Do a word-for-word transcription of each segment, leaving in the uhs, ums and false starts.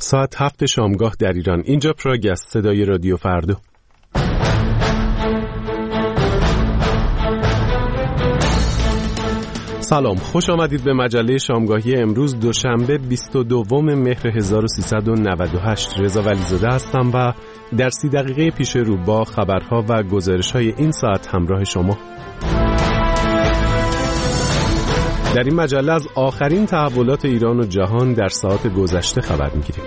ساعت هفت شامگاه در ایران. اینجا پراگ است، صدای رادیو فردا. سلام، خوش آمدید به مجله شامگاهی امروز دوشنبه بیست و دوم مهر هزار و سیصد و نود و هشت. رضا ولیزاده هستم و در سی دقیقه پیش رو با خبرها و گزارش‌های این ساعت همراه شما. در این مجله از آخرین تحولات ایران و جهان در ساعات گذشته خبر می‌گیریم.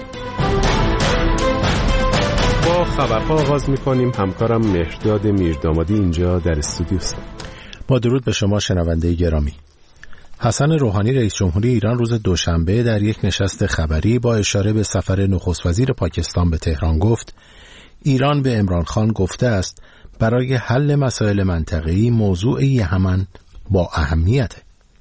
با خبرها آغاز می‌کنیم. همکارم مهرداد میردامادی اینجا در استودیو است. با درود به شما شنونده گرامی. حسن روحانی رئیس جمهوری ایران روز دوشنبه در یک نشست خبری با اشاره به سفر نخست وزیر پاکستان به تهران گفت ایران به عمران خان گفته است برای حل مسائل منطقه‌ای موضوع یمن با اهمیته.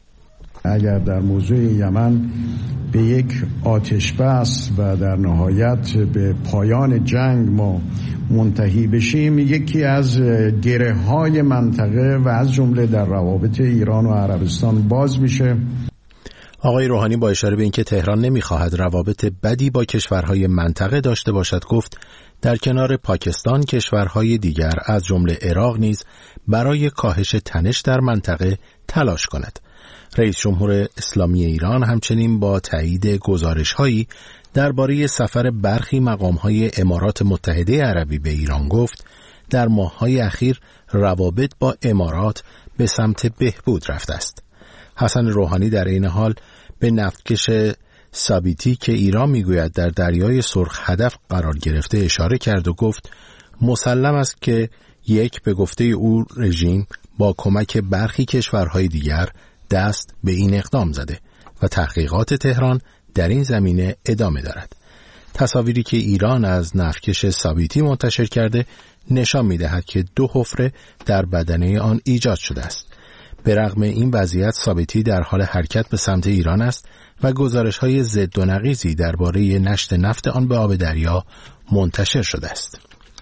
اگر در موضوع یمن به یک آتش بس و در نهایت به پایان جنگ ما منتهی بشیم، یکی از گره‌های منطقه و از جمله در روابط ایران و عربستان باز میشه. آقای روحانی با اشاره به اینکه تهران نمیخواهد روابط بدی با کشورهای منطقه داشته باشد گفت در کنار پاکستان کشورهای دیگر از جمله عراق نیز برای کاهش تنش در منطقه تلاش کند. رئیس جمهور اسلامی ایران همچنین با تایید گزارش‌هایی درباره سفر برخی مقام‌های امارات متحده عربی به ایران گفت در ماه‌های اخیر روابط با امارات به سمت بهبود رفته است. حسن روحانی در این حال به نفتکش سابیتی که ایران میگوید در دریای سرخ هدف قرار گرفته اشاره کرد و گفت مسلم است که یک به گفته او رژیم با کمک برخی کشورهای دیگر دست به این اقدام زده و تحقیقات تهران در این زمینه ادامه دارد. تصاویری که ایران از نفتکش سابیتی منتشر کرده نشان می‌دهد که دو حفره در بدنه آن ایجاد شده است. به رغم این وضعیت سابیتی در حال حرکت به سمت ایران است و گزارش‌های ضد و نقیضی درباره نشت نفت آن به آب دریا منتشر شده است.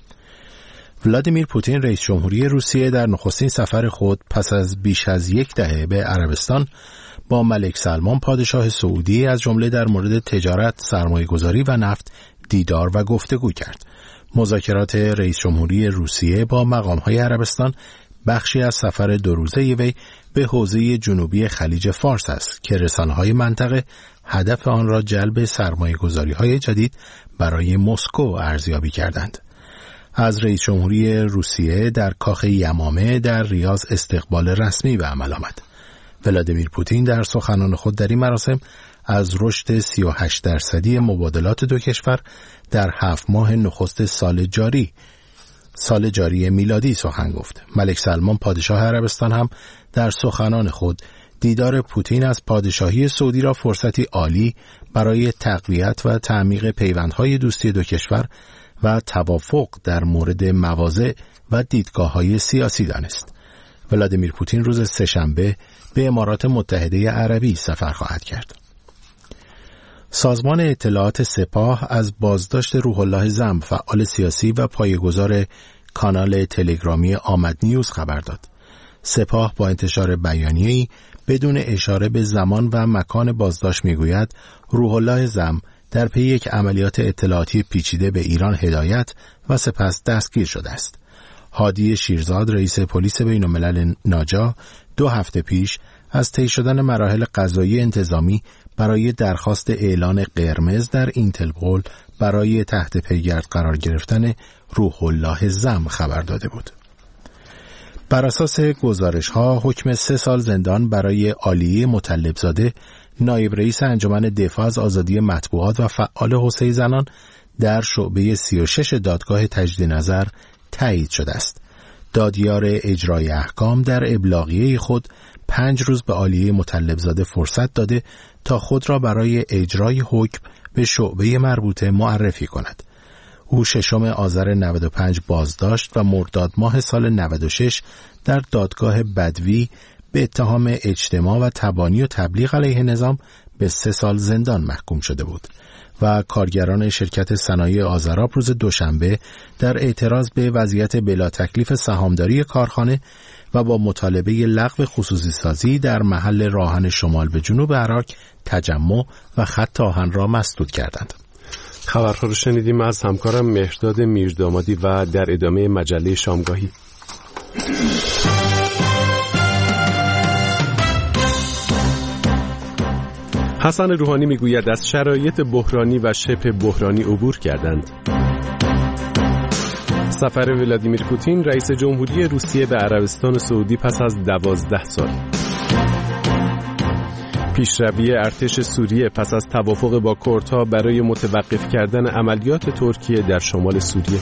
ولادیمیر پوتین رئیس جمهوری روسیه در نخستین سفر خود پس از بیش از یک دهه به عربستان با ملک سلمان پادشاه سعودی از جمله در مورد تجارت، سرمایه‌گذاری و نفت دیدار و گفتگو کرد. مذاکرات رئیس جمهوری روسیه با مقام‌های عربستان بخشی از سفر دو روزه وی به حوزه جنوبی خلیج فارس است که رسانه‌های منطقه هدف آن را جلب سرمایه‌گذاری‌های جدید برای مسکو ارزیابی کردند. از رئیس جمهوری روسیه در کاخ یمامه در ریاض استقبال رسمی به عمل آمد. ولادیمیر پوتین در سخنان خود در این مراسم از رشد سی و هشت درصدی مبادلات دو کشور در هفت ماه نخست سال جاری سال جاری میلادی سخن گفت. ملک سلمان پادشاه عربستان هم در سخنان خود دیدار پوتین از پادشاهی سعودی را فرصتی عالی برای تقویت و تعمیق پیوندهای دوستی دو کشور و توافق در مورد مواضع و دیدگاه‌های سیاسی دانست. ولادیمیر پوتین روز سه‌شنبه به امارات متحده عربی سفر خواهد کرد. سازمان اطلاعات سپاه از بازداشت روح الله زم، فعال سیاسی و پایه‌گذار کانال تلگرامی آمد نیوز خبر داد. سپاه با انتشار بیانیه‌ای بدون اشاره به زمان و مکان بازداشت میگوید روح الله زم در پی یک عملیات اطلاعاتی پیچیده به ایران هدایت و سپس دستگیر شده است. هادی شیرزاد رئیس پلیس بین‌الملل ناجا دو هفته پیش از طی شدن مراحل قضایی انتظامی برای درخواست اعلان قرمز در اینترپل برای تحت پیگرد قرار گرفتن روح الله زم خبر داده بود. بر اساس گزارش‌ها حکم سه سال زندان برای عالیه مطلبزاده نایب رئیس انجمن دفاع از آزادی مطبوعات و فعال حوزه زنان در شعبه سی و شش دادگاه تجدید نظر تایید شده است. دادیار اجرای احکام در ابلاغیه خود پنج روز به عالیه مطلبزاده فرصت داده تا خود را برای اجرای حکم به شعبه مربوطه معرفی کند. او ششم آذر نود و پنج بازداشت و مرداد ماه سال نود و شش در دادگاه بدوی به اتهام اجتماع و تبانی و تبلیغ علیه نظام به سه سال زندان محکوم شده بود و کارگران شرکت صنایع آذراب روز دوشنبه در اعتراض به وضعیت بلا تکلیف سهامداری کارخانه و با مطالبه لغو خصوصی سازی در محل راهن شمال به جنوب عراق تجمع و خط آهن را مسدود کردند. خبرها رو شنیدیم از همکارم مهرداد میردامادی و در ادامه مجله شامگاهی. حسن روحانی میگوید از شرایط بحرانی و شبه بحرانی عبور کردند. سفر ولادیمیر پوتین رئیس جمهوری روسیه به عربستان سعودی پس از دوازده سال. پیشروی ارتش سوریه پس از توافق با کردها برای متوقف کردن عملیات ترکیه در شمال سوریه.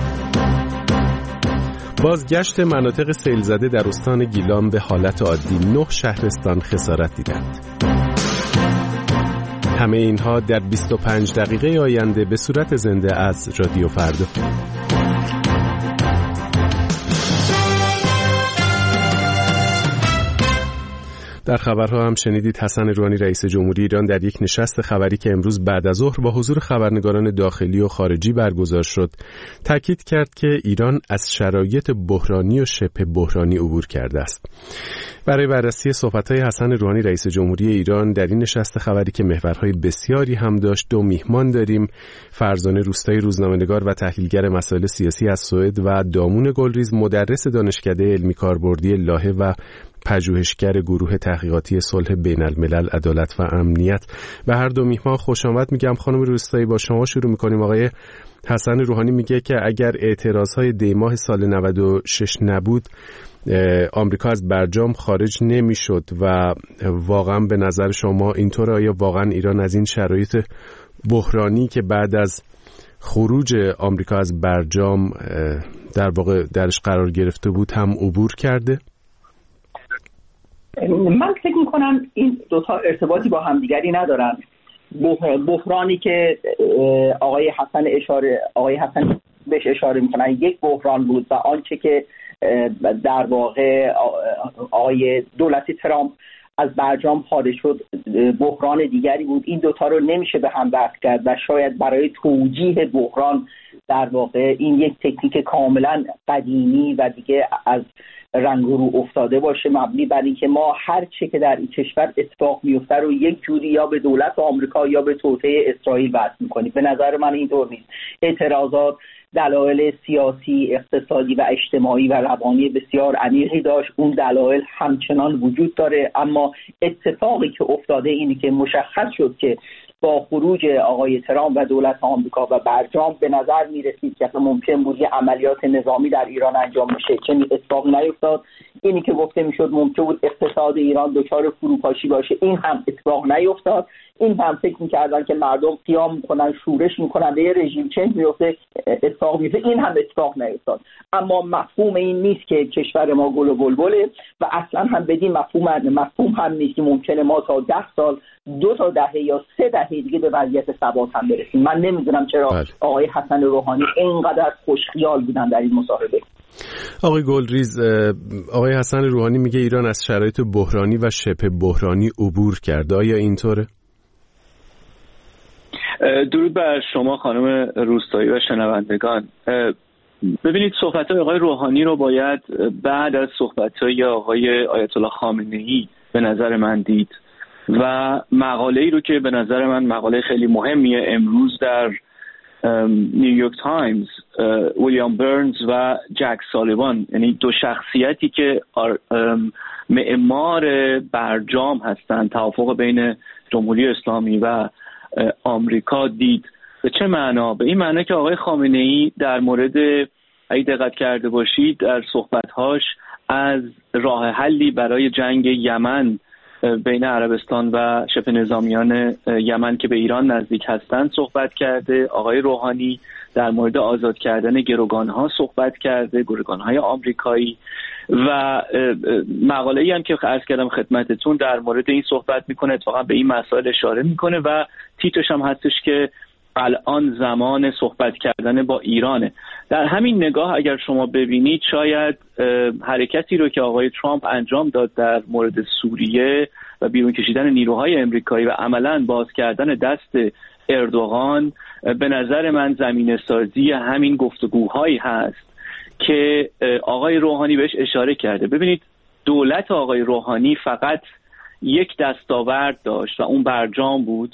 بازگشت مناطق سیلزده در استان گیلان به حالت عادی، نه شهرستان خسارت دیدند. همه اینها در بیست و پنج دقیقه آینده به صورت زنده از رادیو فردا. در خبرها هم شنیدید حسن روحانی رئیس جمهوری ایران در یک نشست خبری که امروز بعد از ظهر با حضور خبرنگاران داخلی و خارجی برگزار شد، تاکید کرد که ایران از شرایط بحرانی و شبه بحرانی عبور کرده است. برای بررسی صحبت‌های حسن روحانی رئیس جمهوری ایران در این نشست خبری که محورهای بسیاری هم داشت، دو میهمان داریم. فرزانه روستایی، روزنامه‌نگار و تحلیلگر مسائل سیاسی از سوئد، و دامون گلریز، مدرس دانشکده علمی کاربردی لاهه و پژوهشگر گروه تحقیقاتی صلح بین الملل، عدالت و امنیت. به هر دو میهمان خوش آمد میگم. خانم روستایی، با شما شروع میکنیم. آقای حسن روحانی میگه که اگر اعتراضهای دی ماه سال نود و شش نبود، آمریکا از برجام خارج نمیشد و واقعا به نظر شما اینطوره؟ آیا واقعا ایران از این شرایط بحرانی که بعد از خروج آمریکا از برجام در واقع درش قرار گرفته بود هم عبور کرده؟ من فکر میکنم این دوتا ارتباطی با همدیگری ندارن. بحرانی که آقای حسن اشاره آقای حسن بهش اشاره میکنن یک بحران بود و آنچه که در واقع آقای دولت ترامپ از برجام خارج شد بحران دیگری بود. این دوتا رو نمیشه به هم بحث کرد و شاید برای توجیه بحران در واقع این یک تکنیک کاملا قدیمی و دیگه از رنگ رو افتاده باشه، مبنی بر اینکه ما هر چه که در این کشور اتفاق میفته رو یک جوری یا به دولت آمریکا یا به توطئه اسرائیل وصل میکنیم. به نظر من اینطور نیست. اعتراضات دلایل سیاسی، اقتصادی و اجتماعی و روانی بسیار عمیقی داشت. اون دلایل همچنان وجود داره، اما اتفاقی که افتاده اینی که مشخص شد که با خروج آقای ترامپ و دولت آمریکا و برجام به نظر می‌رسید که ممکن بود یه عملیات نظامی در ایران انجام بشه، چه اتفاق نیفتاد. اینی که گفته میشد ممکن بود اقتصاد ایران دچار فروپاشی باشه، این هم اتفاق نیفتاد. این هم فکر می‌کردن که مردم قیام می‌کنن، شورش می‌کنن، به رژیم چنج میفته، اتفاق میفته. این هم اتفاق نیفتاد. اما مفهوم این نیست که کشور ما گل و بلبله و اصلا هم بدین مفهوم مفهوم هم نیست که ممکنه ما تا ده سال، دو تا دهه یا سه دهه دیگه به وضعیت ثبات هم برسیم. من نمیدونم چرا بله. آقای حسن روحانی اینقدر خوشخیال بودن در این مصاحبه. آقای گلریز، آقای حسن روحانی میگه ایران از شرایط بحرانی و شبه بحرانی عبور کرده. آیا اینطوره؟ درود بر شما خانم روستایی و شنوندگان. ببینید، صحبت‌های آقای روحانی رو باید بعد از صحبت‌های آقای آیت الله خامنه‌ای به نظر من دید و مقاله‌ای رو که به نظر من مقاله خیلی مهمیه امروز در نیویورک تایمز، ویلیام برنز و جک سالیوان، یعنی دو شخصیتی که معمار برجام هستند، توافق بین جمهوری اسلامی و آمریکا دید. به چه معنا؟ به این معنا که آقای خامنه‌ای در مورد، اگه دقت کرده باشید در صحبت‌هاش، از راه حلی برای جنگ یمن بین عربستان و شبه نظامیان یمن که به ایران نزدیک هستند صحبت کرده. آقای روحانی در مورد آزاد کردن گروگان‌ها صحبت کرده، گروگان‌های آمریکایی، و مقاله‌ای هم که عرض کردم خدمتتون در مورد این صحبت میکنه، اتفاقا به این مسائل اشاره میکنه و تیترش هم هستش که الان زمان صحبت کردن با ایرانه. در همین نگاه اگر شما ببینید، شاید حرکتی رو که آقای ترامپ انجام داد در مورد سوریه و بیرون کشیدن نیروهای امریکایی و عملاً باز کردن دست اردوغان، به نظر من زمینه سازی همین گفتگوهایی هست که آقای روحانی بهش اشاره کرده. ببینید، دولت آقای روحانی فقط یک دستاورد داشت و اون برجام بود که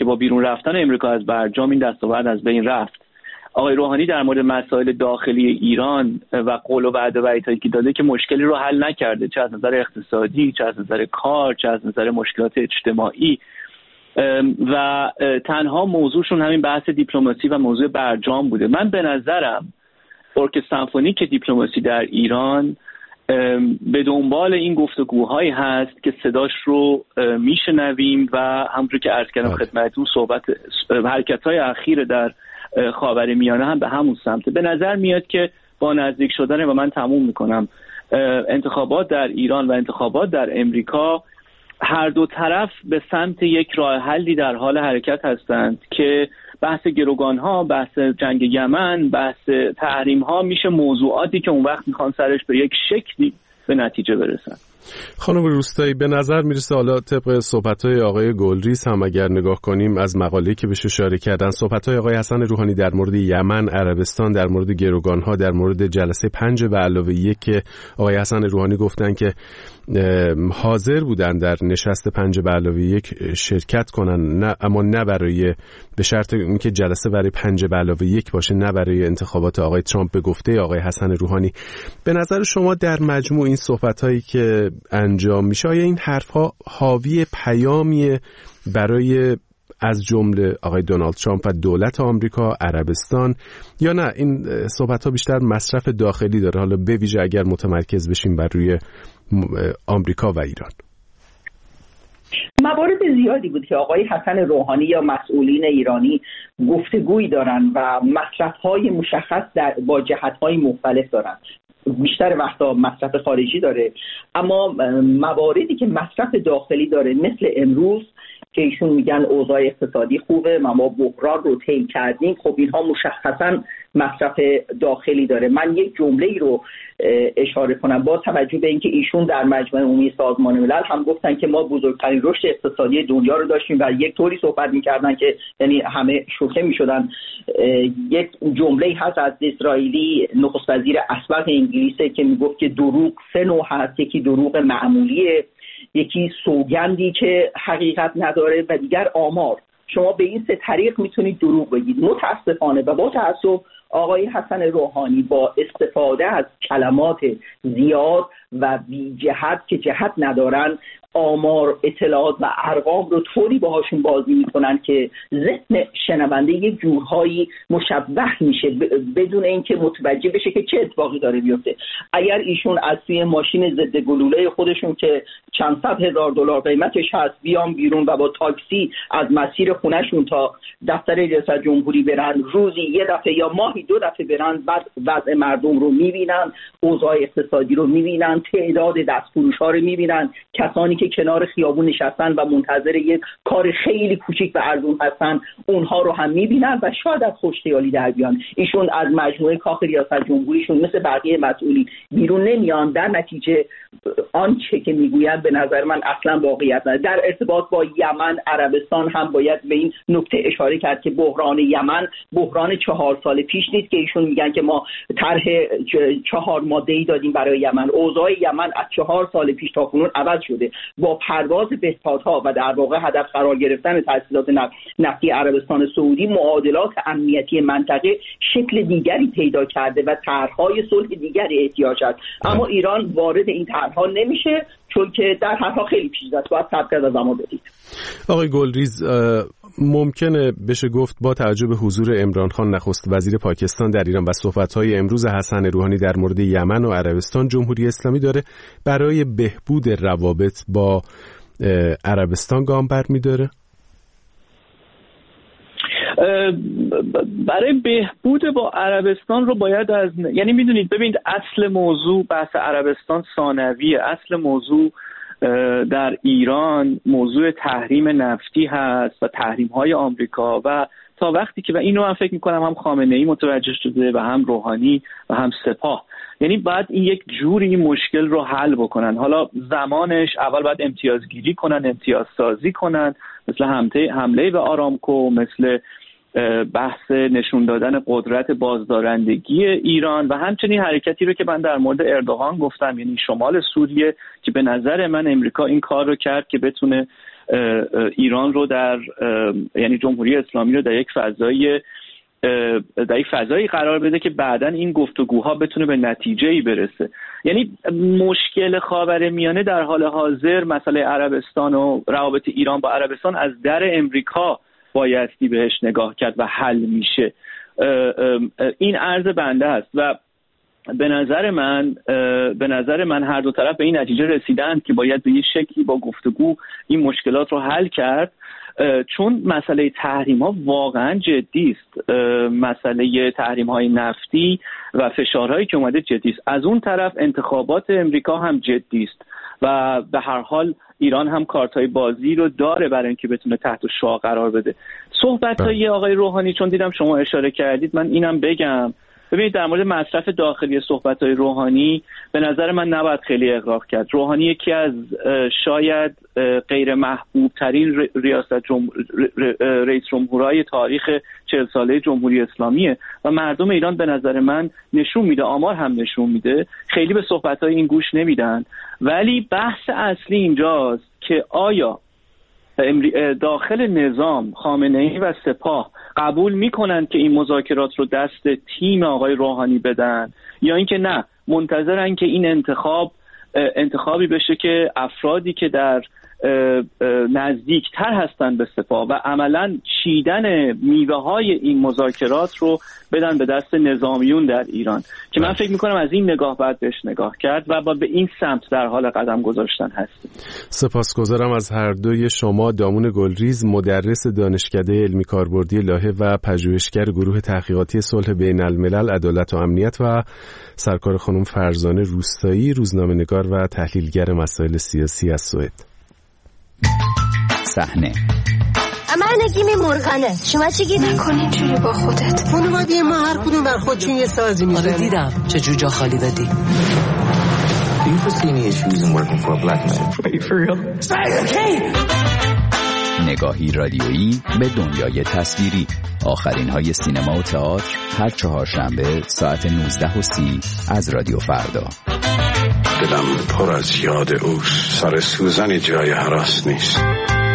که با بیرون رفتن امریکا از برجام این دستاورد از بین رفت. آقای روحانی در مورد مسائل داخلی ایران و قول و وعده و وعیدهایی که داده که مشکلی رو حل نکرده، چه از نظر اقتصادی، چه از نظر کار، چه از نظر مشکلات اجتماعی، و تنها موضوعشون همین بحث دیپلماسی و موضوع برجام بوده. من به نظرم ارکستر سمفونیک دیپلماسی در ایران به دنبال این گفتگوهایی هست که صداش رو میشنویم و همونجور که عرض کردم خدمتتون صحبت حرکت‌های اخیر در خاورمیانه هم به همون سمته. به نظر میاد که با نزدیک شدن و من تموم میکنم انتخابات در ایران و انتخابات در امریکا، هر دو طرف به سمت یک راه حلی در حال حرکت هستند که بحث گروگان‌ها، بحث جنگ یمن، بحث تحریم‌ها میشه موضوعاتی که اون وقت میخوان سرش به یک شکلی به نتیجه برسن. خانم روستایی، به نظر میرسه حالا طبق صحبت‌های آقای گلریز هم اگر نگاه کنیم از مقاله‌ای که بهش اشاره کردن، صحبت‌های آقای حسن روحانی در مورد یمن، عربستان، در مورد گروگان‌ها، در مورد جلسه پنج به علاوه یک که آقای حسن روحانی گفتن که حاضر بودن در نشست پنج به علاوه یک شرکت کنن، نه اما نه برای به شرط اینکه جلسه برای پنج به علاوه یک باشه، نه برای انتخابات آقای ترامپ، به گفته آقای حسن روحانی. به نظر شما در مجموع این صحبت‌هایی که انجام میشه، آیا این حرف‌ها حاوی پیامی برای از جمله آقای دونالد ترامپ و دولت آمریکا، عربستان، یا نه این صحبت‌ها بیشتر مصرف داخلی داره، حالا به ویژه اگر متمرکز بشیم بر روی آمریکا و ایران؟ موارد زیادی بود که آقای حسن روحانی یا مسئولین ایرانی گفتگویی دارن و مصرف‌های مشخص در با جهت‌های مختلف دارن. بیشتر وقتا مصرف خارجی داره، اما مواردی که مصرف داخلی داره مثل امروز که ایشون میگن اوضاع اقتصادی خوبه، ما بحران رو طی کردیم، خب اینها مشخصا مصرف داخلی داره. من یک جمله‌ای رو اشاره کنم با توجه به اینکه ایشون در مجمع عمومی سازمان ملل هم گفتن که ما بزرگترین رشد اقتصادی دنیا رو داشتیم و یک طوری صحبت می‌کردن که یعنی همه شوکه می‌شدن. یک جمله‌ای هست از اسرائیلی نخست وزیر اسبق انگلیسه که میگفت که دروغ سه نوع هست، یکی دروغ معمولیه، یکی سوگندی که حقیقت نداره و دیگر آمار. شما به این سه طریق میتونید دروغ بگید. متاسفانه و با تأسف آقای حسن روحانی با استفاده از کلمات زیاد و بی جهت که جهت ندارن، آمار، اطلاعات و ارقام رو طوری باهاشون بازی میکنن که ذهن شنونده یک جورهایی مشوه میشه بدون اینکه متوجه بشه که چه اتفاقی داره بیفته. اگر ایشون از توی ماشین ضد گلوله خودشون که چند صد هزار دلار قیمتش هست بیان بیرون و با تاکسی از مسیر خونهشون تا دفتر ریاست جمهوری برن، روزی یه دفعه یا ماهی دو دفعه برن، بعد وضع مردم رو میبینن، اوضاع اقتصادی رو میبینن، تعداد دستفروش‌ها رو میبینن، کسانی که کنار خیابون نشستن و منتظر یک کار خیلی کوچیک و ارزون هستن اونها رو هم میبینن و شاید از خوشخیالی در بیان. ایشون از مجموعه کاخ ریاست جمهوریشون مثل بقیه مسئولین بیرون نمیان، در نتیجه آنچه که میگوین به نظر من اصلا واقعیت نداره. در ارتباط با یمن، عربستان هم باید به این نکته اشاره کرد که بحران یمن بحران چهار سال پیش نیست که ایشون میگن که ما طرح چهار ماده‌ای دادیم برای یمن. اوضاع یمن از چهار سال پیش تا کنون عوض شده. با پرواز بهدادها و در واقع هدف قرار گرفتن تأسیسات نفتی عربستان سعودی، معادلات امنیتی منطقه شکل دیگری پیدا کرده و طرح‌های صلح دیگری احتیاج است. اما ایران وارد این طرح‌ها نمیشه چون که در طرح‌ها خیلی پیچیده است. باید صبر کرد و زمان بدید. آقای گلریز، ممکنه بشه گفت با توجه به حضور عمران خان نخست وزیر پاکستان در ایران و صحبت‌های امروز حسن روحانی در مورد یمن و عربستان، جمهوری اسلامی داره برای بهبود روابط با عربستان گام برمی‌داره؟ برای بهبود با عربستان رو باید از یعنی میدونید ببینید اصل موضوع بحث عربستان ثانویه. اصل موضوع در ایران موضوع تحریم نفتی هست و تحریم‌های آمریکا و تا وقتی که و اینو من فکر می‌کنم هم خامنه‌ای متوجه شده و هم روحانی و هم سپاه، یعنی بعد این یک جوری این مشکل رو حل بکنن. حالا زمانش اول باید امتیازگیری کنن، امتیاز سازی کنن، مثل حمله به آرامکو، مثل بحث نشون دادن قدرت بازدارندگی ایران و همچنین حرکتی رو که من در مورد اردوغان گفتم، یعنی شمال سوریه که به نظر من امریکا این کار رو کرد که بتونه ایران رو در یعنی جمهوری اسلامی رو در یک فضای در یک فضایی قرار بده که بعداً این گفتگوها بتونه به نتیجه‌ای برسه. یعنی مشکل خاورمیانه در حال حاضر، مسئله عربستان و روابط ایران با عربستان، از در امریکا بایستی بهش نگاه کرد و حل میشه. این عرض بنده است و به نظر من به نظر من هر دو طرف به این نتیجه رسیدند که باید به یه شکلی با گفتگو این مشکلات رو حل کرد، چون مسئله تحریم ها واقعا جدی است. مسئله تحریم های نفتی و فشارهایی که اومده جدی است. از اون طرف انتخابات امریکا هم جدی است و به هر حال ایران هم کارتای بازی رو داره برای اینکه بتونه تحت شعاع قرار بده. صحبت‌های آقای روحانی، چون دیدم شما اشاره کردید، من اینم بگم. ببینید، در مورد مصرف داخلی صحبت‌های روحانی به نظر من نباید خیلی اغراق کرد. روحانی یکی از شاید غیر محبوب ترین ریاست جمهور رئیس جمهورهای تاریخ چهل ساله جمهوری اسلامیه و مردم ایران به نظر من نشون میده، آمار هم نشون میده، خیلی به صحبت‌های این گوش نمیدن. ولی بحث اصلی اینجاست که آیا داخل نظام خامنه‌ای و سپاه قبول میکنن که این مذاکرات رو دست تیم آقای روحانی بدن، یا اینکه نه، منتظرن که این انتخاب انتخابی بشه که افرادی که در نزدیکتر هستن به سپاه و عملاً چیدن میوه های این مذاکرات رو بدن به دست نظامیون در ایران، که من فکر میکنم از این نگاه باید بهش نگاه کرد و با به این سمت در حال قدم گذاشتن هستیم. سپاسگزارم از هر دوی شما. دامون گلریز، مدرس دانشکده علمی کاربردی لاهه و پژوهشگر گروه تحقیقاتی صلح بین الملل، عدالت و امنیت، و سرکار خانم فرزانه روستایی، روزنامه‌نگار و تحلیلگر مسائل سیاسی از سوئد. صحنه من نگیم مرغنه، شما چی گید نکنی جوری با خودت؟ خانوادی ما هر کدوم بر خودشون یه سازی میزنن. آره دیدم چه جو جا خالی بدی. Do you foresee any issues in working for a black man? Are you for real? نگاهی رادیویی به دنیای تصویری. آخرین های سینما و تئاتر هر چهارشنبه ساعت نوزده و سی از رادیو فردا. دلم پر از یاد اوست، سر سوزنی جای هراس نیست.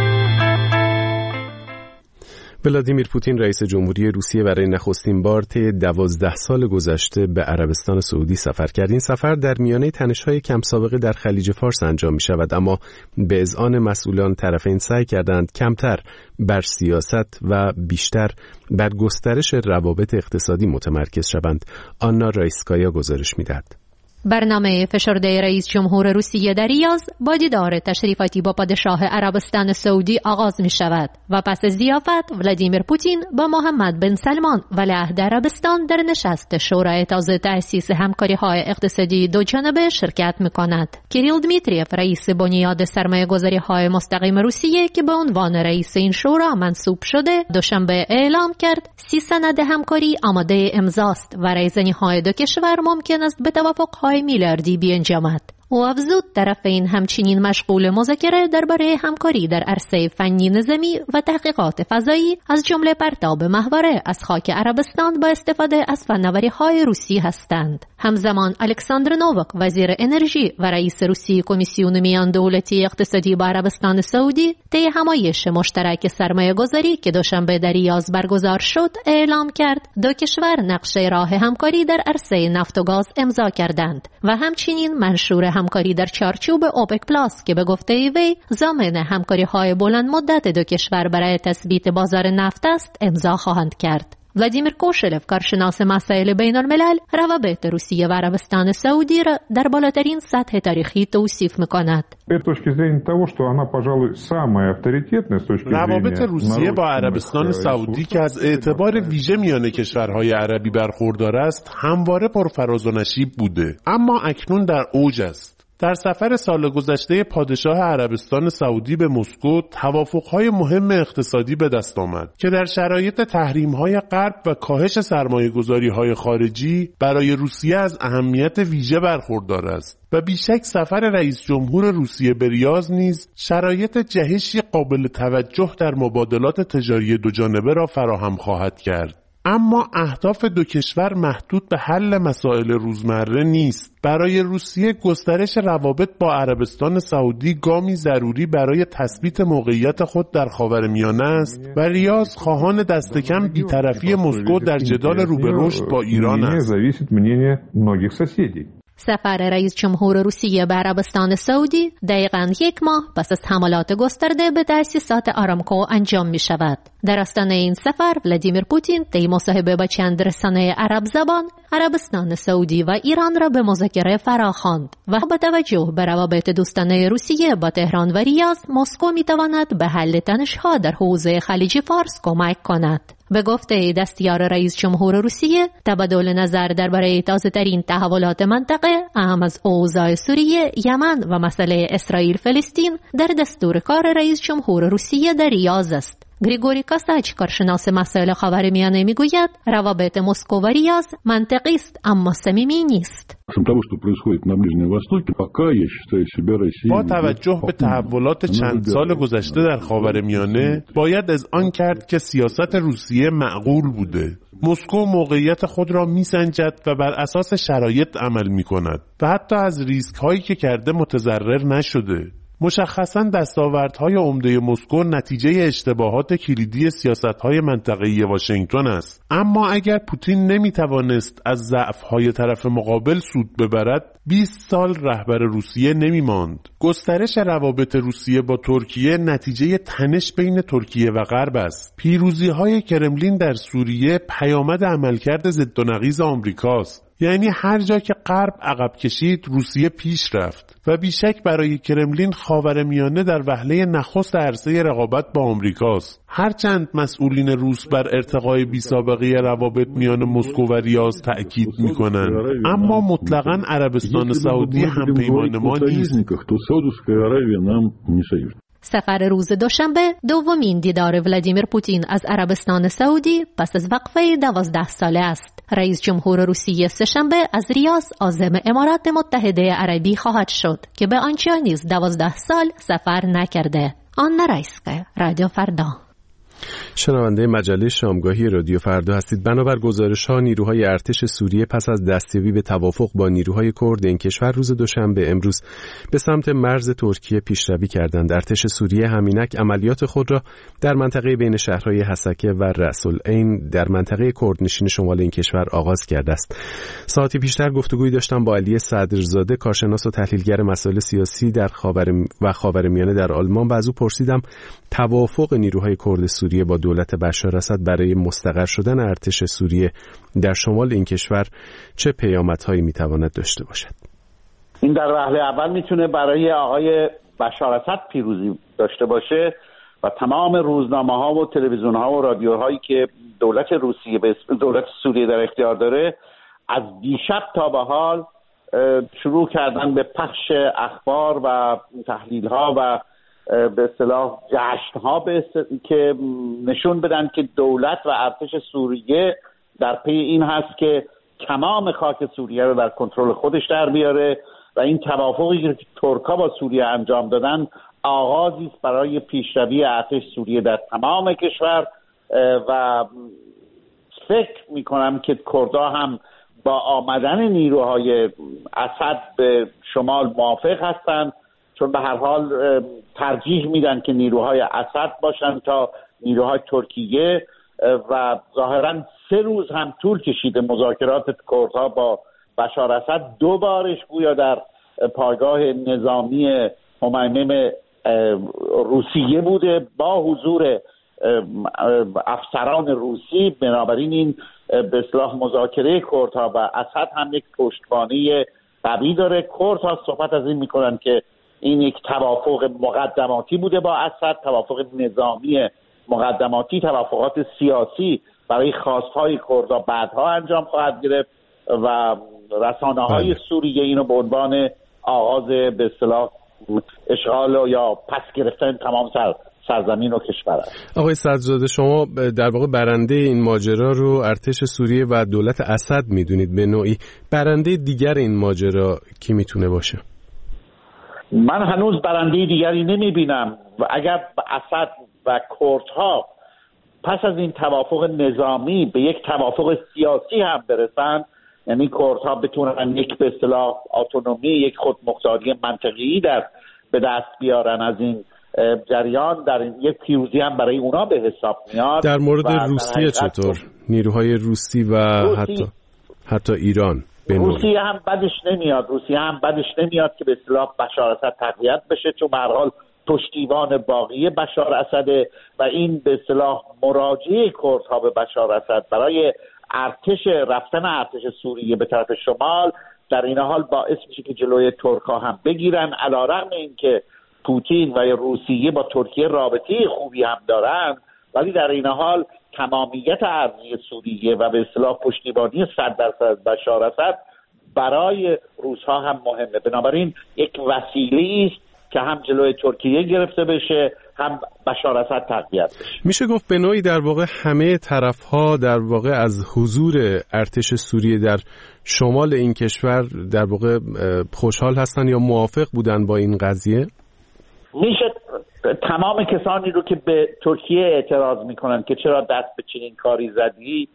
ولادیمیر پوتین رئیس جمهوری روسیه برای نخستین بار طی دوازده سال گذشته به عربستان سعودی سفر کرد. این سفر در میانه تنش‌های کم سابقه در خلیج فارس انجام می شود، اما به اذعان مسئولان طرفین سعی کردند کمتر بر سیاست و بیشتر بر گسترش روابط اقتصادی متمرکز شوند. آنا رایسکایا گزارش می‌دهد. برنامه فشرده رئیس جمهور روسیه در ریاض با دیدار تشریفاتی با پادشاه عربستان سعودی آغاز می شود و پس از ضیافت ولادیمیر پوتین با محمد بن سلمان ولیعهد عربستان در نشست شورای تازه تأسیس همکاری‌های اقتصادی دو جانبه شرکت می کند. کیریل دمیتریف رئیس بنیاد سرمایه‌گذاری‌های مستقیم روسیه که به عنوان رئیس این شورا منصوب شده، دوشنبه اعلام کرد سی سند همکاری آماده امضاست و رایزنی‌های دو کشور ممکن است به توافق میلیاردی بیانجامد. او افزود طرفین همچنین مشغول مذاکره درباره همکاری در عرصه فنی نظامی و تحقیقات فضایی از جمله پرتاب ماهواره از خاک عربستان با استفاده از فناوری‌های روسی هستند. همزمان الکساندر نووک وزیر انرژی و رئیس روسی کمیسیون میان دولتی اقتصادی با عربستان سعودی طی همایش مشترک سرمایه‌گذاری که دوشنبه در ریاض برگزار شد اعلام کرد دو کشور نقشه راه همکاری در عرصه نفت و گاز امضا کردند و همچنین منشور همکاری در چارچوب اوپک پلاس که به گفته وی ضامن همکاری‌های بلند مدت دو کشور برای تثبیت بازار نفت است امضا خواهند کرد. ولادیمیر کوشلف، کارشناس مسائل بین الملل، روابط روسیه و عربستان سعودی را در بالاترین سطح تاریخی توصیف می‌کند. روابط روسیه با عربستان سعودی که از اعتبار ویژه میان کشورهای عربی برخوردار است، همواره پرفراز و نشیب بوده، اما اکنون در اوج است. در سفر سال گذشته پادشاه عربستان سعودی به مسکو توافق‌های مهم اقتصادی به دست آمد که در شرایط تحریم‌های غرب و کاهش سرمایه‌گذاری‌های خارجی برای روسیه از اهمیت ویژه برخوردار است و بیشک سفر رئیس جمهور روسیه به ریاض نیز شرایط جهشی قابل توجه در مبادلات تجاری دوجانبه را فراهم خواهد کرد. اما اهداف دو کشور محدود به حل مسائل روزمره نیست. برای روسیه گسترش روابط با عربستان سعودی گامی ضروری برای تثبیت موقعیت خود در خاورمیانه است و ریاض خواهان دست کم بی‌طرفی مسکو در جدال رو به رشد با ایران است. سفر رئیس جمهور روسیه به عربستان سعودی دقیقاً یک ماه پس از حملات گسترده به تأسیسات آرامکو انجام می شود. در آستانه این سفر ولادیمیر پوتین طی مصاحبه با چند رسانه عرب زبان عربستان سعودی و ایران را به مذاکره فراخواند و با توجه به روابط دوستانه روسیه با تهران و ریاض، مسکو می تواند به حل تنش‌ها در حوزه خلیج فارس کمک کند. به گفته دستیار رئیس جمهور روسیه، تبادل نظر درباره تازه‌ترین تحولات منطقه، اهم از اوضاع سوریه، یمن و مسئله اسرائیل فلسطین در دستور کار رئیس جمهور روسیه در ریاض است. گریگوری کاساچ، کارشناس مسائل خاورمیانه، میگوید روابط مسکو و ریاض منطقی است اما صمیمی نیست. با توجه به تحولات چند سال گذشته در خاورمیانه باید از آن کرد که سیاست روسیه معقول بوده. مسکو موقعیت خود را میسنجد و بر اساس شرایط عمل میکند و حتی از ریسک هایی که کرده متضرر نشده. مشخصاً دستاوردهای عمده مسکو نتیجه اشتباهات کلیدی سیاست‌های منطقه‌ای واشنگتن است. اما اگر پوتین نمی‌توانست از ضعف‌های طرف مقابل سود ببرد، بیست سال رهبر روسیه نمی‌ماند. گسترش روابط روسیه با ترکیه نتیجه تنش بین ترکیه و غرب است. پیروزی‌های کرملین در سوریه پیامد عملکرد ضد و نقیض آمریکاست. یعنی هر جا که غرب عقب کشید، روسیه پیش رفت و بیشک برای کرملین خاورمیانه در وهله نخست عرصه رقابت با آمریکاست. هرچند مسئولین روس بر ارتقای بی‌سابقه روابط میان مسکو و ریاض تأکید می‌کنند، اما مطلقاً عربستان سعودی همپیمان ما نیست. سفر روز دوشنبه دومین دیدار ولادیمیر پوتین از عربستان سعودی پس از وقفه دوازده ساله است. رئیس جمهور روسیه سه‌شنبه از ریاض عازم امارات متحده عربی خواهد شد که به آنجا نیز دوازده سال سفر نکرده. آن رایسکه، رادیو فردا. شنونده مجله شامگاهی رادیو فردا هستید. بنابر گزارش‌ها نیروهای ارتش سوریه پس از دستیابی به توافق با نیروهای کرد این کشور روز دوشنبه امروز به سمت مرز ترکیه پیشروی کردند. ارتش سوریه همینک عملیات خود را در منطقه بین شهرهای حسکه و رأس العین در منطقه کردنشین شمال این کشور آغاز کرده است. ساعتی پیشتر گفتگویی داشتم با علی صدرزاده، کارشناس و تحلیلگر مسائل سیاسی در خاور و خاورمیانه در آلمان، و از او پرسیدم توافق نیروهای کرد سوریه با دولت بشار اسد برای مستقر شدن ارتش سوریه در شمال این کشور چه پیامدهایی میتواند داشته باشد؟ این در وهله اول میتونه برای آقای بشار اسد پیروزی داشته باشه و تمام روزنامه‌ها و تلویزیون‌ها و رادیوهایی که دولت روسیه به اسم دولت سوریه در اختیار داره از دیشب تا به حال شروع کردن به پخش اخبار و تحلیل‌ها و به اصطلاح جشن‌ها به که نشون بدن که دولت و ارتش سوریه در پی این هست که تمام خاک سوریه رو در کنترل خودش در بیاره و این توافقی که ترک‌ها با سوریه انجام دادن آغازی است برای پیشروی ارتش سوریه در تمام کشور و فکر می‌کنم که کردها هم با آمدن نیروهای اسد به شمال موافق هستند، چون به هر حال ترجیح میدن که نیروهای اسد باشن تا نیروهای ترکیه و ظاهرا سه روز هم طول کشیده مذاکرات کردها با بشار اسد. دو بارش گویا در پایگاه نظامی همایمم روسیه بوده با حضور افسران روسی. بنابراین این به اصطلاح مذاکره کردها و اسد هم یک پشتوانه قوی داره. کردها صحبت از این میکنن که این یک توافق مقدماتی بوده با اسد، توافق نظامی مقدماتی. توافقات سیاسی برای خواستهای کردها بعدها انجام خواهد گرفت و رسانه‌های سوریه اینو به عنوان آغاز به اصطلاح اشغال یا پس گرفتن تمام سر سرزمین و کشور است. آقای صدرزاده، شما در واقع برنده این ماجرا رو ارتش سوریه و دولت اسد میدونید به نوعی. برنده دیگر این ماجرا کی میتونه باشه؟ من هنوز برنده دیگری نمیبینم و اگر اسد و کردها پس از این توافق نظامی به یک توافق سیاسی هم برسن، یعنی کردها بتونن یک به اصطلاح اتونومی، یک خودمختاری منطقی در به دست بیارن از این جریان، در این یک پیروزی هم برای اونا به حساب میاد. در مورد روسیه چطور؟ نیروهای روسی و روسی حتی حتی ایران روسیه هم بدش نمیاد روسیه هم بدش نمیاد که به اصطلاح بشار اسد تقویت بشه، چون به هر حال پشتیبان باقی بشار اسد و این به اصطلاح مراجعه کردها به بشار اسد برای ارتش رفتن ارتش سوریه به طرف شمال در این حال باعث میشه که جلوی ترک‌ها هم بگیرن، علیرغم اینکه پوتین و روسیه با ترکیه رابطه خوبی هم دارن، ولی در این حال تمامیت ارضی سوریه و به اصطلاح پشتیبانی صد درصد بشار اسد برای روس‌ها هم مهمه. بنابراین یک وسیله است که هم جلوی ترکیه گرفته بشه، هم بشار اسد تقویت بشه. میشه گفت به نوعی در واقع همه طرف‌ها در واقع از حضور ارتش سوریه در شمال این کشور در واقع خوشحال هستن یا موافق بودن با این قضیه؟ میشه تمام کسانی رو که به ترکیه اعتراض میکنن که چرا دست به چنین کاری زدی،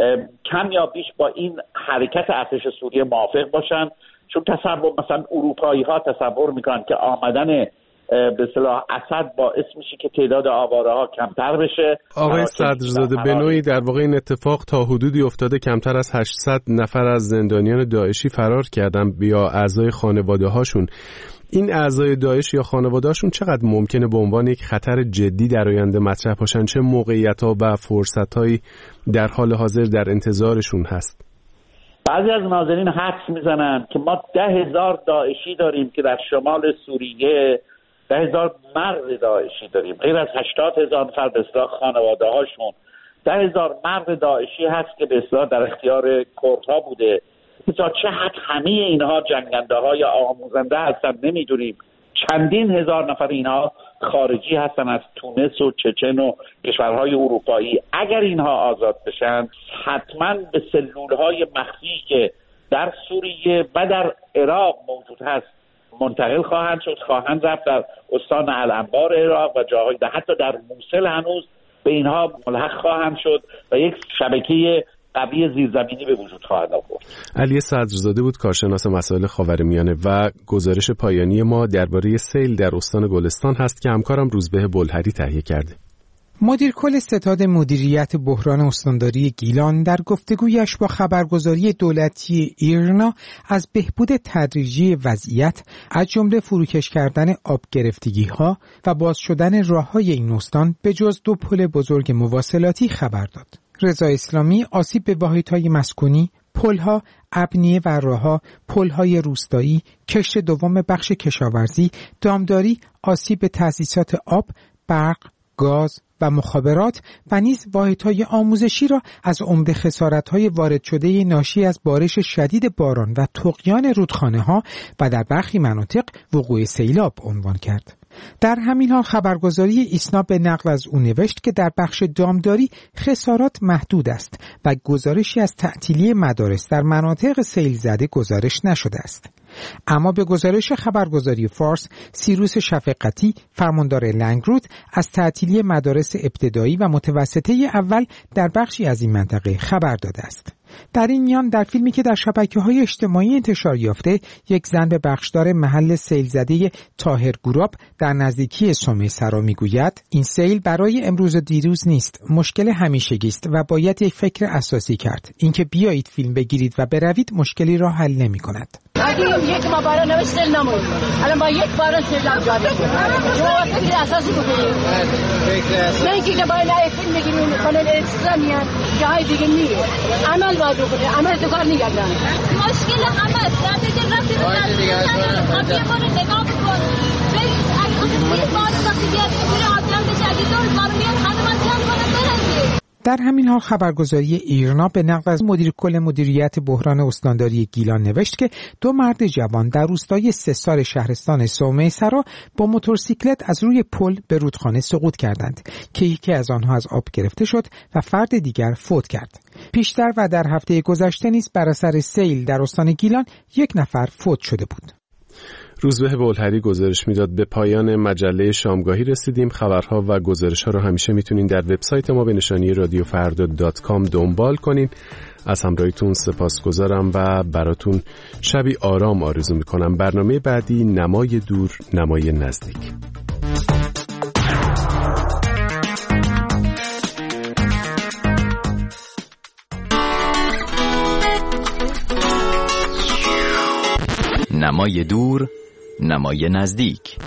کم یا بیش با این حرکت ارتش سوریه موافق باشن، چون تصور مثلا اروپایی ها تصور میکنن که آمدن به اصطلاح اسد باعث میشه که تعداد آواره ها کمتر بشه. آقای صدرزاده، به نوعی در واقع این اتفاق تا حدودی افتاده کمتر از هشتصد نفر از زندانیان داعشی فرار کردن یا اعضای خانواده هاشون. این اعضای داعش یا خانواده هاشون چقدر ممکنه به عنوان یک خطر جدی در آینده مطرح باشن؟ چه موقعیت ها و فرصت هایی در حال حاضر در انتظارشون هست؟ بعضی از ناظرین حدس میزنن که ما ده هزار داعشی داریم که در شمال سوریه، ده هزار مرد داعشی داریم، غیر از هشتاد هزار نفر به اصطلاح خانواده هاشون. ده هزار مرد داعشی هست که به اصطلاح در اختیار کردها بوده. تا چه حد همه اینها جنگنده های آموزنده هستن نمیدونیم. چندین هزار نفر اینها خارجی هستن از تونس و چچن و کشورهای اروپایی. اگر اینها آزاد بشن حتما به سلولهای مخفی که در سوریه و در عراق موجود هست منتقل خواهند شد، خواهند رفت در استان الانبار عراق و جاهای ده، حتی در موصل هنوز به اینها ملحق خواهند شد و یک شبکه قوی زیرزمینی به وجود خواهد آورد. علی صدرزاده بود، کارشناس مسائل خاورمیانه و گزارش پایانی ما درباره سیل در استان گلستان هست که همکارم روزبه بلهری تهیه کرده. مدیر کل ستاد مدیریت بحران استانداری گیلان در گفتگویش با خبرگزاری دولتی ایرنا از بهبود تدریجی وضعیت از جمله فروکش کردن آب گرفتگی‌ها و باز شدن راه‌های این استان به جز دو پل بزرگ مواصلاتی خبر داد. رضا اسلامی آسیب به واحدهای مسکونی، پل‌ها، ابنیه و راه‌ها، پل‌های روستایی، کشت دوم بخش کشاورزی، دامداری، آسیب به تأسیسات آب، برق، گاز و مخابرات و نیز واحدهای آموزشی را از عمده خسارت‌های وارد شده ناشی از بارش شدید باران و طغیان رودخانه‌ها و در برخی مناطق وقوع سیلاب عنوان کرد. در همین حال خبرگزاری ایسنا به نقل از او نوشت که در بخش دامداری خسارات محدود است و گزارشی از تعطیلی مدارس در مناطق سیل زده گزارش نشده است. اما به گزارش خبرگزاری فارس، سیروس شفقتی فرماندار لنگرود از تعطیلی مدارس ابتدایی و متوسطه اول در بخشی از این منطقه خبر داده است. در این میان در فیلمی که در شبکه‌های اجتماعی انتشار یافته، یک زن به بخشدار محل سیل زده طاهر گوراب در نزدیکی سومه‌سرا میگوید این سیل برای امروز و دیروز نیست، مشکل همیشگی است و باید یک فکر اساسی کرد. اینکه بیایید فیلم بگیرید و بروید مشکلی را حل نمی‌کند. اگه یک ما باران نوش سیل نمون، الان با یک باران سیلاب جاری شد. شما فکر اساسی بکنید. نه اینکه که باید نه فیلم بگیریم کانال اسلامیان جای دیگه نیست. عمل باید بکنید. عمل تو کار نگردن. مشکل همه است. دیگه رفتی به کانال یه بار نگاه بکن. ببین اگه باز وقتی بیاد میره آدم بشه اگه دور کار میاد خدمات جان کنه برنده. در همین حال خبرگزاری ایرنا به نقل از مدیر کل مدیریت بحران استانداری گیلان نوشت که دو مرد جوان در روستای سه‌سار شهرستان سومه‌سرا با موتورسیکلت از روی پل به رودخانه سقوط کردند که یکی از آنها از آب گرفته شد و فرد دیگر فوت کرد. پیشتر و در هفته گذشته نیز بر اثر سیل در استان گیلان یک نفر فوت شده بود. روزبه بولهری گزارش میداد. به پایان مجله شامگاهی رسیدیم. خبرها و گزارش‌ها رو همیشه میتونین در وبسایت ما به نشانی رادیو فردا دات کام دنبال کنین. از همراهیتون سپاسگزارم و براتون شبی آرام آرزو میکنم. برنامه بعدی نمای دور، نمای نزدیک. نمای دور، نمای نزدیک.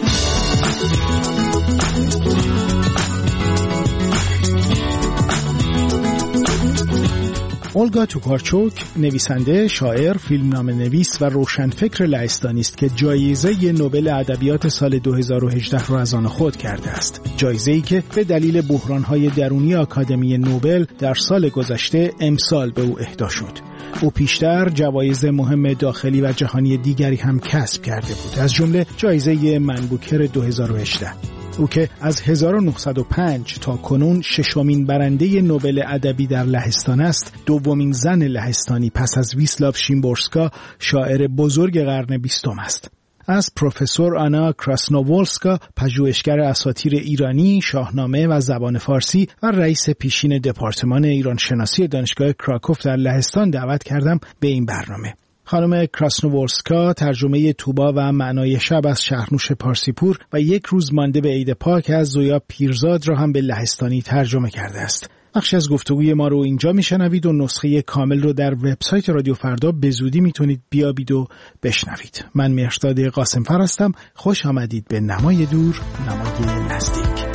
اولگا توکارچوک نویسنده، شاعر، فیلمنامه نویس و روشنفکر لهستانی است که جایزه نوبل ادبیات سال دو هزار و هجده را از آن خود کرده است. جایزه‌ای که به دلیل بحران‌های درونی آکادمی نوبل در سال گذشته امسال به او اهدا شد. او پیشتر جوایز مهم داخلی و جهانی دیگری هم کسب کرده بود، از جمله جایزه من بوکر دو هزار و هجده. او که از هزار و نهصد و پنج تا کنون ششمین برنده نوبل ادبی در لهستان است، دومین زن لهستانی پس از ویسلاو شیمبورسکا، شاعر بزرگ قرن بیستم است. از پروفسور آنا کراسنوولسکا، پژوهشگر اساطیر ایرانی، شاهنامه و زبان فارسی و رئیس پیشین دپارتمان ایران شناسی دانشگاه کراکوف در لهستان دعوت کردم به این برنامه. خانم کراسنوورسکا ترجمه توبا و معنای شب از شهرنوش پارسیپور و یک روز مانده به عید پاک از زویا پیرزاد را هم به لهستانی ترجمه کرده است. بخشی از گفتگوی ما رو اینجا میشنوید و نسخه کامل رو در وبسایت رادیو فردا به زودی میتونید بیابید و بشنوید. من مهرداد قاسمفر هستم. خوش آمدید به نمای دور، نمای نزدیک.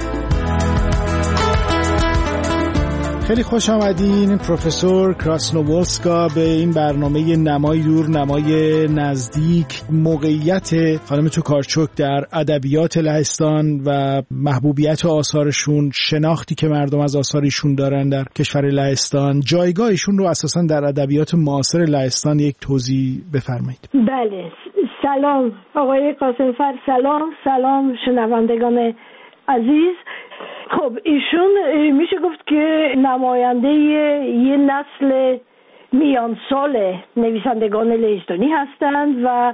خیلی خوش آمدین پروفسور کراسنوولسکا به این برنامه نمای دور، نمای نزدیک. موقعیت خانم توکارچوک در ادبیات لهستان و محبوبیت آثارشون، شناختی که مردم از آثارشون دارن در کشور لهستان، جایگاهشون رو اساساً در ادبیات معاصر لهستان یک توضیح بفرمایید. بله، سلام آقای قاسمفر، سلام سلام شنوندگان عزیز. خب ایشون میشه گفت که نماینده یه نسل میان سال نویسندگان لهستانی هستند و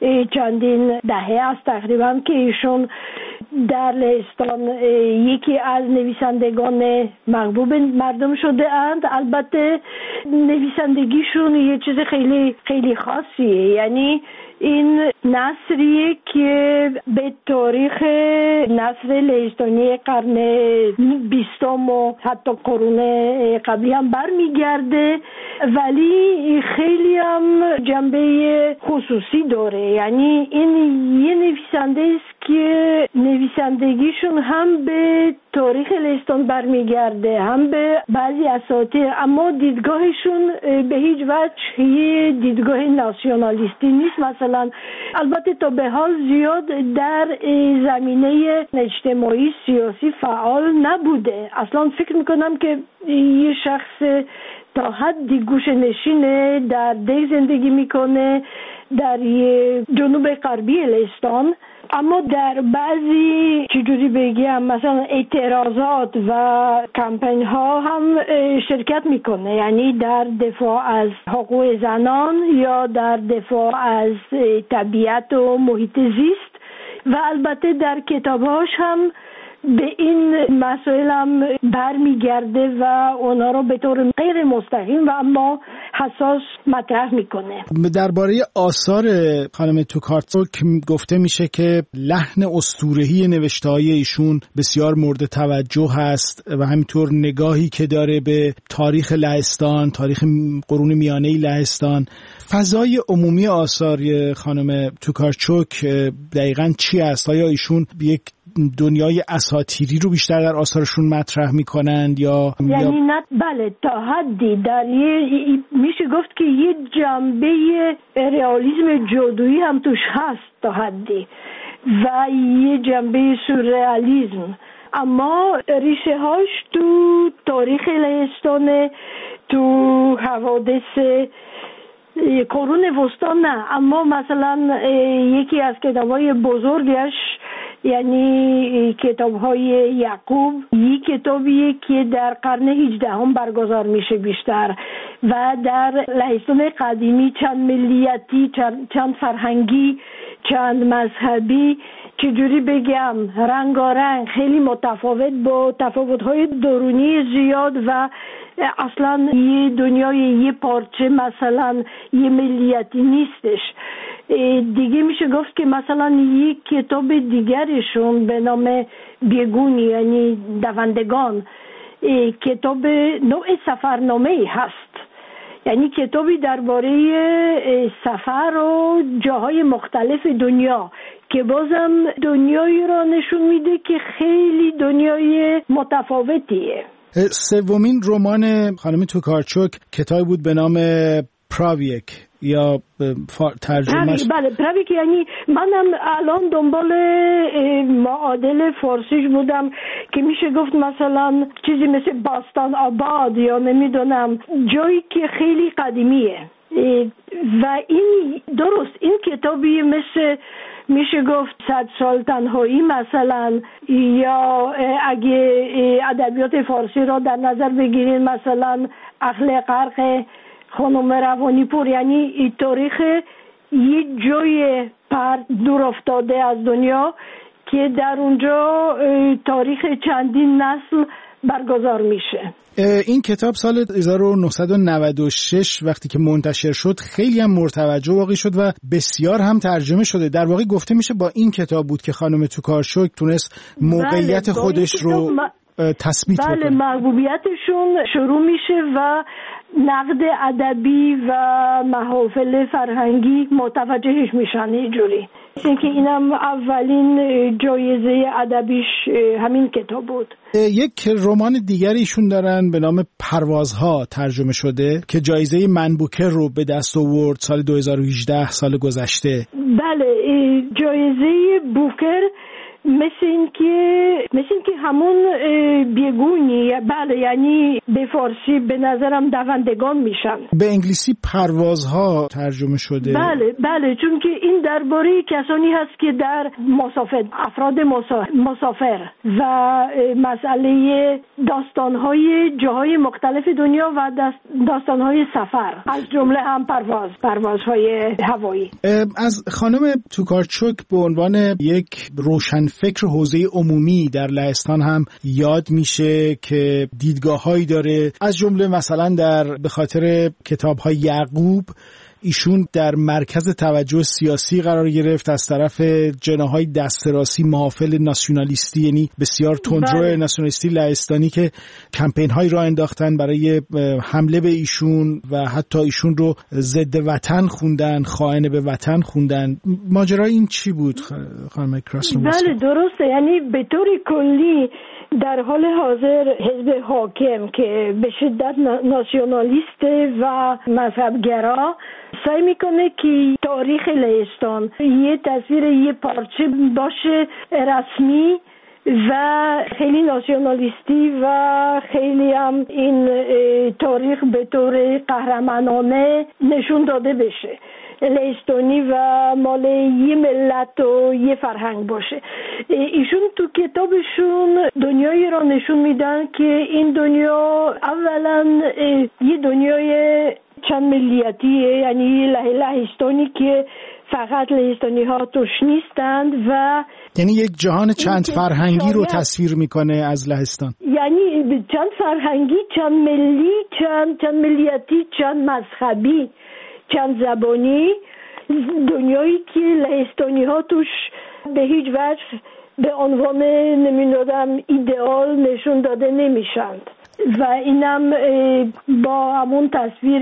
چندین دهه است تقریبا که ایشون در لهستان یکی از نویسندگان محبوب مردم شده اند. البته نویسندگیشون یه چیز خیلی خیلی خاصیه، یعنی این نثریه که به تاریخ نثر لهستانی قرن بیستم و حتی قرون قبلی هم برمیگرده، ولی خیلی هم جنبه خصوصی داره. یعنی این یه نویسنده است که نویسندگیشون هم به تاریخ لهستان برمیگرده، هم به بعضی اساطیر، اما دیدگاهشون به هیچ وجه یه دیدگاه ناسیونالیستی نیست. مثلا البته تا به حال زیاد در زمینه اجتماعی سیاسی فعال نبوده. اصلا فکر میکنم که یه شخص تا حدی گوشه نشینه، در ده زندگی میکنه در جنوب غربی لهستان، اما در بعضی چجوری بگیم مثلا اعتراضات و کمپین ها هم شرکت میکنه، یعنی در دفاع از حقوق زنان یا در دفاع از طبیعت و محیط زیست و البته در کتابهاش هم به این مسائل هم برمیگرده و اونا رو به طور غیر مستقیم و اما حساس مطرح میکنه. درباره آثار خانم توکارچوک گفته میشه که لحن اسطوره‌ای نوشته‌های ایشون بسیار مورد توجه هست و همینطور نگاهی که داره به تاریخ لهستان، تاریخ قرون میانه لهستان. فضای عمومی آثار خانم توکارچوک دقیقاً چی است؟ آیا ایشون یک دنیای اساطیری رو بیشتر در آثارشون مطرح میکنند یا یعنی نه؟ بله، تا حدی در یه میشه گفت که یه جنبه رئالیسم جادویی هم توش هست تا حدی و یه جنبه سورئالیسم، اما ریشه هاش تو تاریخ لهستان، تو حوادث قرون وسطا نه. اما مثلا یکی از کتاب‌های بزرگش یعنی کتاب‌های یعقوب، یک کتابیه که در قرن هجدهم برگزار میشه بیشتر و در لهستان قدیمی چند ملیتی، چند, چند فرهنگی، چند مذهبی، چجوری بگم، رنگارنگ، خیلی متفاوت، با تفاوت‌های درونی زیاد و اصلا یه دنیای یه پارچه مثلا یه ملیتی نیستش. دیگه میشه گفت که مثلا یک کتاب دیگرشون به نام بیگونی یعنی دوندگان کتاب نوع سفرنامه‌ای هست، یعنی کتابی درباره سفر و جاهای مختلف دنیا که بازم دنیایی را نشون میده که خیلی دنیای متفاوتیه. سومین رمان خانم توکارچوک کتابی بود به نام پراویک یا ترجمهش بله پراویک، یعنی منم الان دنبال معادل فارسیش بودم که میشه گفت مثلا چیزی مثل باستان آباد یا نمیدونم جایی که خیلی قدیمیه. و این درست این کتابی مثل میشه گفت صد سال تنهایی مثلا، یا اگه ادبیات فارسی را در نظر بگیرید مثلا اهل غرق خانم روانی پور، یعنی تاریخ یه جای پر دور افتاده از دنیا که در اونجا تاریخ چندین نسل برگزار میشه. این کتاب سال هزار و نهصد و نود و شش وقتی که منتشر شد خیلی هم مرتوجه واقعی شد و بسیار هم ترجمه شده. در واقع گفته میشه با این کتاب بود که خانم توکارچوک تونست موقعیت بله خودش رو م... تثبیت بله بکنه. محبوبیتشون شروع میشه و نقد ادبی و محافل فرهنگی متوجهش میشن اینجوری. اینکه اینم اولین جایزه ادبیش همین کتاب بود. یک رمان دیگریشون دارن به نام پروازها ترجمه شده که جایزه من بوکر رو به دست آورد سال دو هزار و هجده سال گذشته. بله جایزه بوکر مثل این که مثل این که همون بیگونی بله یعنی به فارسی به نظرم دوندگان میشن، به انگلیسی پروازها ترجمه شده. بله بله چون که این درباره کسانی هست که در مسافر افراد مسافر و مسئله داستانهای جاهای مختلف دنیا و داستانهای سفر از جمله هم پرواز پروازهای هوایی. از خانم توکارچوک به عنوان یک روشن فکر حوزه عمومی در لهستان هم یاد میشه که دیدگاه‌هایی داره، از جمله مثلا در به خاطر کتاب‌های یعقوب ایشون در مرکز توجه سیاسی قرار گرفت از طرف جناح‌های دسترسی محافل ناسیونالیستی، یعنی بسیار تندرو بله. ناسیونالیستی لهستانی که کمپین‌هایی راه انداختن برای حمله به ایشون و حتی ایشون رو ضد وطن خوندن، خائن به وطن خوندن. ماجرا این چی بود خانم کراسنوفسکی؟ بله درسته، یعنی به طور کلی در حال حاضر حزب حاکم که به شدت ناسیونالیست و مذهبگرا سعی میکنه که تاریخ لهستان یه تصویر یه پارچه باشه رسمی و خیلی ناسیونالیستی و خیلی هم این تاریخ به طور قهرمانانه نشون داده بشه، لهستانی و مال یه ملت و یه فرهنگ باشه. ایشون تو کتابشون دنیایی را نشون میدن که این دنیا اولا یه دنیای چند ملیتیه، یعنی لهستانی که فقط لهستانی ها توش نیستند و یعنی یک جهان چند فرهنگی رو تصویر میکنه از لهستان، یعنی چند فرهنگی، چند ملی، چند چند ملیتی، چند مذهبی، چند زبانی، دنیایی که لهستانی ها توش به هیچ وجه به عنوان نمیدونم ایدئال نشون داده نمیشند و اینم با همون تصویر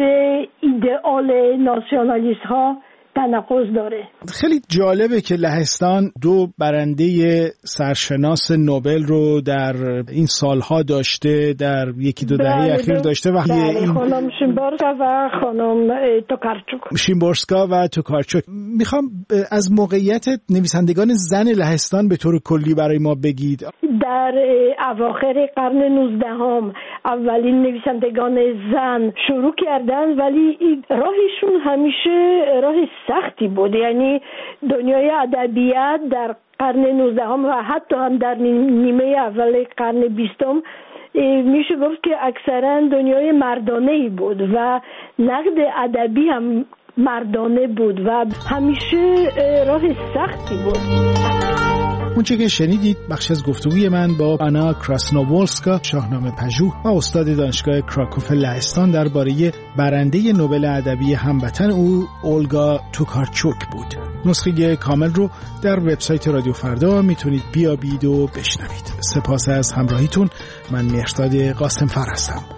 ایدئال ناسیونالیست ها تناقض داره. خیلی جالبه که لهستان دو برنده سرشناس نوبل رو در این سالها داشته، در یکی دو دهه اخیر داشته و بله، این خانم شیمبورسکا و خانم توکارچوک. شیمبورسکا و توکارچوک. میخوام از موقعیت نویسندگان زن لهستان به طور کلی برای ما بگید. در اواخر قرن نوزدهم اولین نویسندگان زن شروع کردن، ولی راهشون همیشه راه سختی بود، یعنی دنیای ادبیات در قرن نوزدهم و حتی هم در نیمه اول قرن بیستم میشه گفت که اکثرا دنیای مردانه‌ای بود و نقد ادبی هم مردانه بود و همیشه راه سختی بود. اونچه که شنیدید بخش از گفتگوی من با آنا کراسنوولسکا، شاهنامه پژوه و استاد دانشگاه کراکوف لهستان درباره برنده نوبل ادبی هموطن او اولگا توکارچوک بود. نسخه کامل رو در وبسایت رادیو فردا میتونید بیابید و بشنوید. سپاس از همراهیتون. من مهرداد قاسمفر هستم.